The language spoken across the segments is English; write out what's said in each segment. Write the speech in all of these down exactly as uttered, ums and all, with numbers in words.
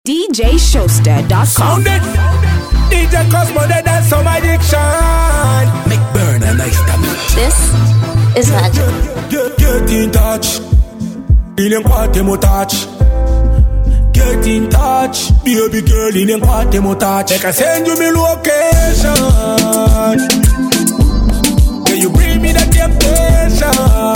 D J Showster dot com. Sound it. D J Cosmo, they dance some addiction. Make burn a nice time. This is magic. Get, get, get in touch. Il quante mo touch. Get in touch. Baby girl, il quante mo touch. They can send you me location. Can you bring me the temptation?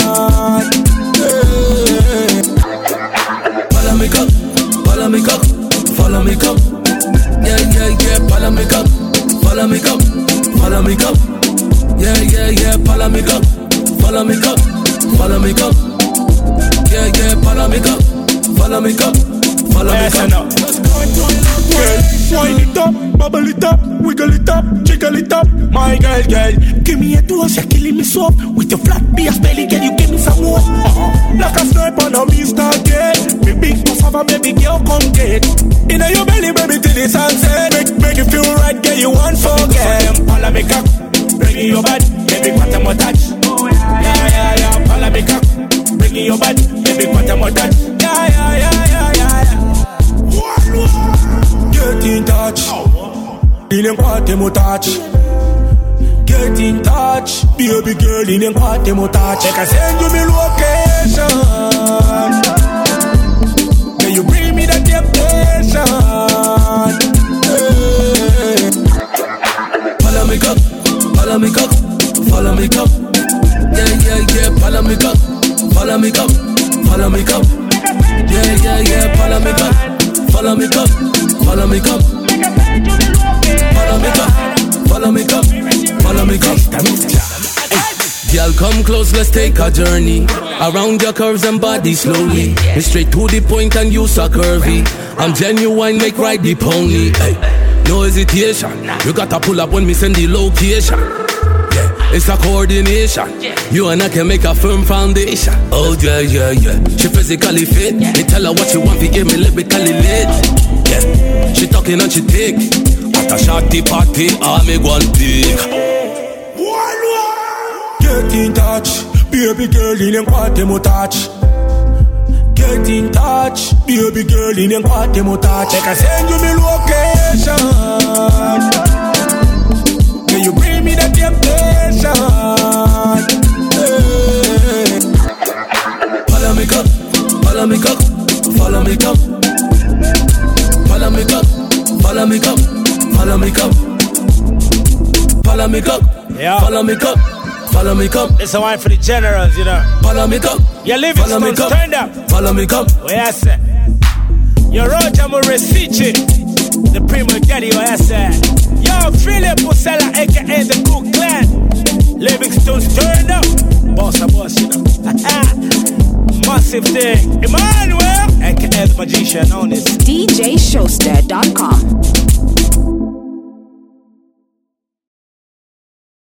Yeah. Follow me up, follow me up. Follow me, come. Yeah, yeah, yeah. Follow me, come. Follow me, come. Follow me, come. Yeah, yeah, yeah. Follow me, come. Follow me, come. Follow me, come. Yeah, yeah. Follow me, come. Follow me, come. Follow me, come. Girl, wind it up, bubble it up, wiggle it up, jiggle it up. My girl, girl, give me a dose, you're killing me soft. With your flat bass belly, can you give me some more? Uh-huh. Like a sniper, now me start get. Me big boss of a baby girl, come get. Inna your belly, baby, till the sunset. Make, make you feel right, girl, you won't forget. Follow me cock, bring in your body, baby, what I'm touch. Yeah, yeah, yeah, follow me cock, bring in your body, baby, what I'm touch. Yeah, yeah, yeah, yeah, yeah, yeah. Get in touch, il quante mo touch. Get in touch, baby girl, il quante mo touch. They can send you me location. Can you bring me the temptation? Yeah. Follow me up, follow me up, follow me up. Yeah, yeah, yeah. Follow me up, follow me up, follow me up. Yeah, yeah, yeah. Follow me up. Follow me up, follow me up, follow me up, follow me up, follow me up. Girl, come close, let's take a journey around your curves and body slowly. Be straight to the point and you so curvy. I'm genuine, make ride the pony. Hey, no hesitation, you gotta pull up when me send the location. It's a coordination. You and I can make a firm foundation. Oh yeah, yeah, yeah. She physically fit. Me tell her what she want, we give me lyrically lit. Yeah. She talking and she thick. At a shorty party, I make one pick. Get in touch, baby girl, il quante mo touch. Get in touch, baby girl, il quante mo touch. They can send you me location. Can you bring me the temptation? Yeah. Follow me up, follow me up, follow me up. Follow me up, follow me up, follow me up. Follow me up, yeah. Follow me up, follow me up. It's a wine for the generals, you know. Follow me up, you live in Stones, turn up. Follow me up. What I say? Your Roger Morisici, the Primo Daddy, what I say? Yo, Philip Pusella, aka the Cook Clan. Livingstone's turned up. Boss a boss, you know. Massive thing. Emmanuel, aka the Magician, on this. D J Showster dot com.